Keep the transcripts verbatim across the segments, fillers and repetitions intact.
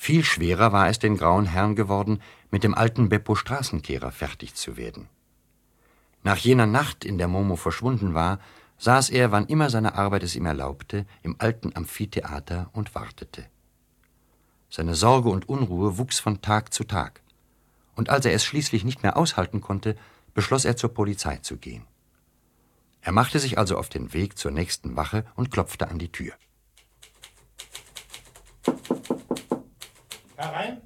Viel schwerer war es den grauen Herrn geworden, mit dem alten Beppo Straßenkehrer fertig zu werden. Nach jener Nacht, in der Momo verschwunden war, saß er, wann immer seine Arbeit es ihm erlaubte, im alten Amphitheater und wartete. Seine Sorge und Unruhe wuchs von Tag zu Tag. Und als er es schließlich nicht mehr aushalten konnte, beschloss er, zur Polizei zu gehen. Er machte sich also auf den Weg zur nächsten Wache und klopfte an die Tür. Herein.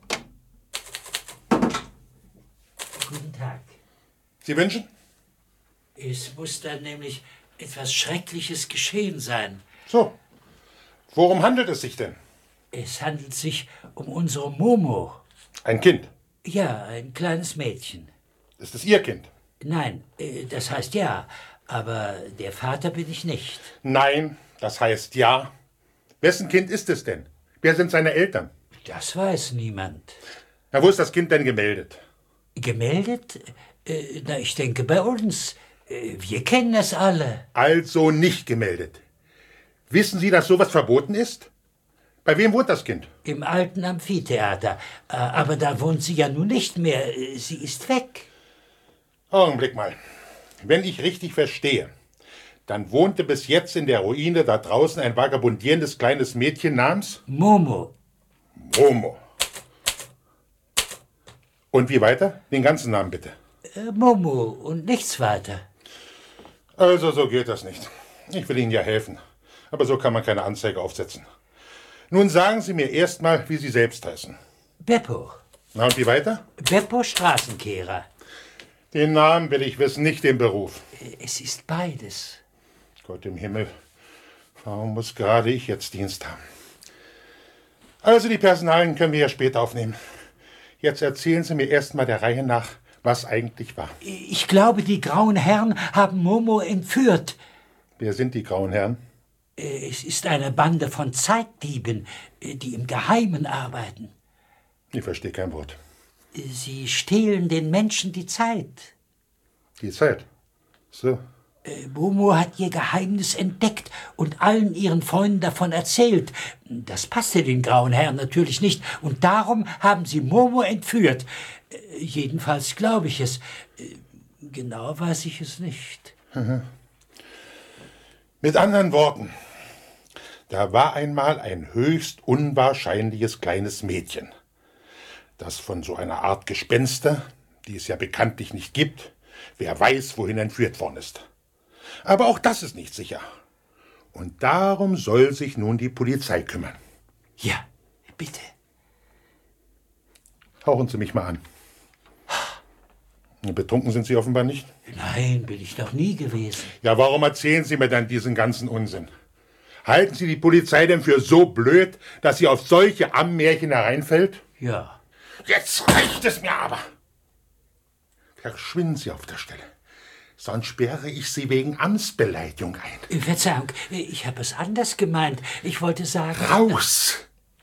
Guten Tag. Sie wünschen? Es muss dann nämlich etwas Schreckliches geschehen sein. So. Worum handelt es sich denn? Es handelt sich um unsere Momo. Ein Kind? Ja, ein kleines Mädchen. Ist es Ihr Kind? Nein, äh, das heißt ja, aber der Vater bin ich nicht. Nein, das heißt ja. Wessen Kind ist es denn? Wer sind seine Eltern? Das weiß niemand. Na, wo ist das Kind denn gemeldet? Gemeldet? Äh, na, ich denke bei uns. Äh, wir kennen es alle. Also nicht gemeldet. Wissen Sie, dass sowas verboten ist? Bei wem wohnt das Kind? Im alten Amphitheater. Äh, aber da wohnt sie ja nun nicht mehr. Äh, Sie ist weg. Augenblick mal. Wenn ich richtig verstehe, dann wohnte bis jetzt in der Ruine da draußen ein vagabundierendes kleines Mädchen namens? Momo. Momo. Und wie weiter? Den ganzen Namen bitte. Äh, Momo und nichts weiter. Also so geht das nicht. Ich will Ihnen ja helfen. Aber so kann man keine Anzeige aufsetzen. Nun sagen Sie mir erst mal, wie Sie selbst heißen. Beppo. Na und wie weiter? Beppo Straßenkehrer. Den Namen will ich wissen, nicht den Beruf. Es ist beides. Gott im Himmel, warum muss gerade ich jetzt Dienst haben? Also die Personalien können wir ja später aufnehmen. Jetzt erzählen Sie mir erst mal der Reihe nach, was eigentlich war. Ich glaube, die grauen Herren haben Momo entführt. Wer sind die grauen Herren? Es ist eine Bande von Zeitdieben, die im Geheimen arbeiten. Ich verstehe kein Wort. Sie stehlen den Menschen die Zeit. Die Zeit? So. Momo hat ihr Geheimnis entdeckt und allen ihren Freunden davon erzählt. Das passte den grauen Herren natürlich nicht, und darum haben sie Momo entführt. Jedenfalls glaube ich es. Genau weiß ich es nicht. Mhm. Mit anderen Worten, da war einmal ein höchst unwahrscheinliches kleines Mädchen, das von so einer Art Gespenster, die es ja bekanntlich nicht gibt, wer weiß, wohin entführt worden ist. Aber auch das ist nicht sicher. Und darum soll sich nun die Polizei kümmern. Ja, bitte. Hauchen Sie mich mal an. Betrunken sind Sie offenbar nicht? Nein, bin ich noch nie gewesen. Ja, warum erzählen Sie mir dann diesen ganzen Unsinn? Halten Sie die Polizei denn für so blöd, dass sie auf solche Ammenmärchen hereinfällt? Ja. Jetzt reicht es mir aber. Verschwinden Sie auf der Stelle. Sonst sperre ich Sie wegen Amtsbeleidigung ein. Verzeihung, ich habe es anders gemeint. Ich wollte sagen... Raus!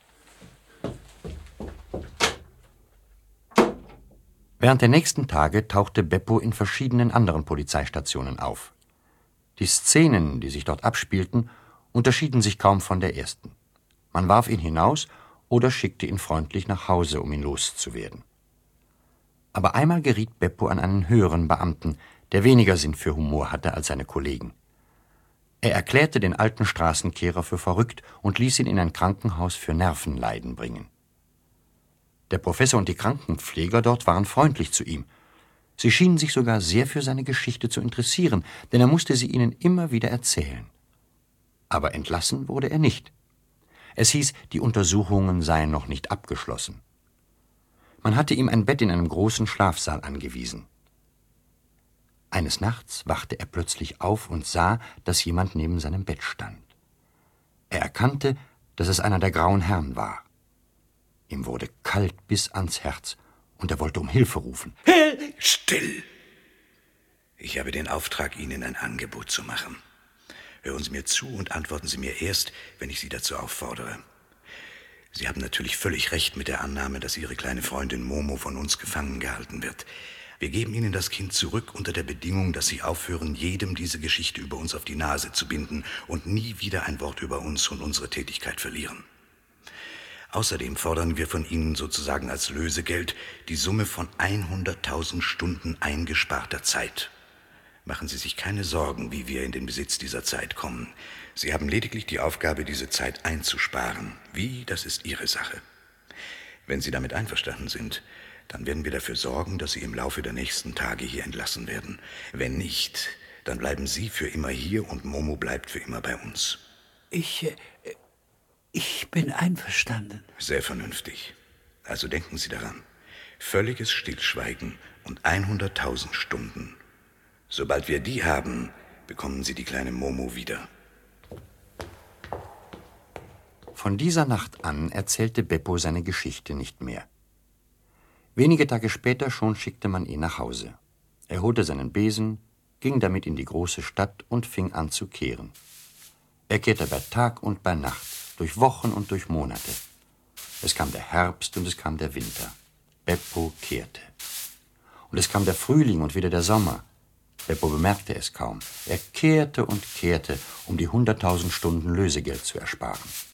Während der nächsten Tage tauchte Beppo in verschiedenen anderen Polizeistationen auf. Die Szenen, die sich dort abspielten, unterschieden sich kaum von der ersten. Man warf ihn hinaus oder schickte ihn freundlich nach Hause, um ihn loszuwerden. Aber einmal geriet Beppo an einen höheren Beamten, der weniger Sinn für Humor hatte als seine Kollegen. Er erklärte den alten Straßenkehrer für verrückt und ließ ihn in ein Krankenhaus für Nervenleiden bringen. Der Professor und die Krankenpfleger dort waren freundlich zu ihm. Sie schienen sich sogar sehr für seine Geschichte zu interessieren, denn er musste sie ihnen immer wieder erzählen. Aber entlassen wurde er nicht. Es hieß, die Untersuchungen seien noch nicht abgeschlossen. Man hatte ihm ein Bett in einem großen Schlafsaal angewiesen. Eines Nachts wachte er plötzlich auf und sah, dass jemand neben seinem Bett stand. Er erkannte, dass es einer der grauen Herren war. Ihm wurde kalt bis ans Herz, und er wollte um Hilfe rufen. Still! Ich habe den Auftrag, Ihnen ein Angebot zu machen. Hören Sie mir zu und antworten Sie mir erst, wenn ich Sie dazu auffordere. Sie haben natürlich völlig recht mit der Annahme, dass Ihre kleine Freundin Momo von uns gefangen gehalten wird. Wir geben Ihnen das Kind zurück unter der Bedingung, dass Sie aufhören, jedem diese Geschichte über uns auf die Nase zu binden und nie wieder ein Wort über uns und unsere Tätigkeit verlieren. Außerdem fordern wir von Ihnen sozusagen als Lösegeld die Summe von hunderttausend Stunden eingesparter Zeit. Machen Sie sich keine Sorgen, wie wir in den Besitz dieser Zeit kommen. Sie haben lediglich die Aufgabe, diese Zeit einzusparen. Wie, das ist Ihre Sache. Wenn Sie damit einverstanden sind, dann werden wir dafür sorgen, dass Sie im Laufe der nächsten Tage hier entlassen werden. Wenn nicht, dann bleiben Sie für immer hier und Momo bleibt für immer bei uns. Ich, äh, ich bin einverstanden. Sehr vernünftig. Also denken Sie daran. Völliges Stillschweigen und hunderttausend Stunden. Sobald wir die haben, bekommen Sie die kleine Momo wieder. Von dieser Nacht an erzählte Beppo seine Geschichte nicht mehr. Wenige Tage später schon schickte man ihn nach Hause. Er holte seinen Besen, ging damit in die große Stadt und fing an zu kehren. Er kehrte bei Tag und bei Nacht, durch Wochen und durch Monate. Es kam der Herbst und es kam der Winter. Beppo kehrte. Und es kam der Frühling und wieder der Sommer. Beppo bemerkte es kaum. Er kehrte und kehrte, um die hunderttausend Stunden Lösegeld zu ersparen.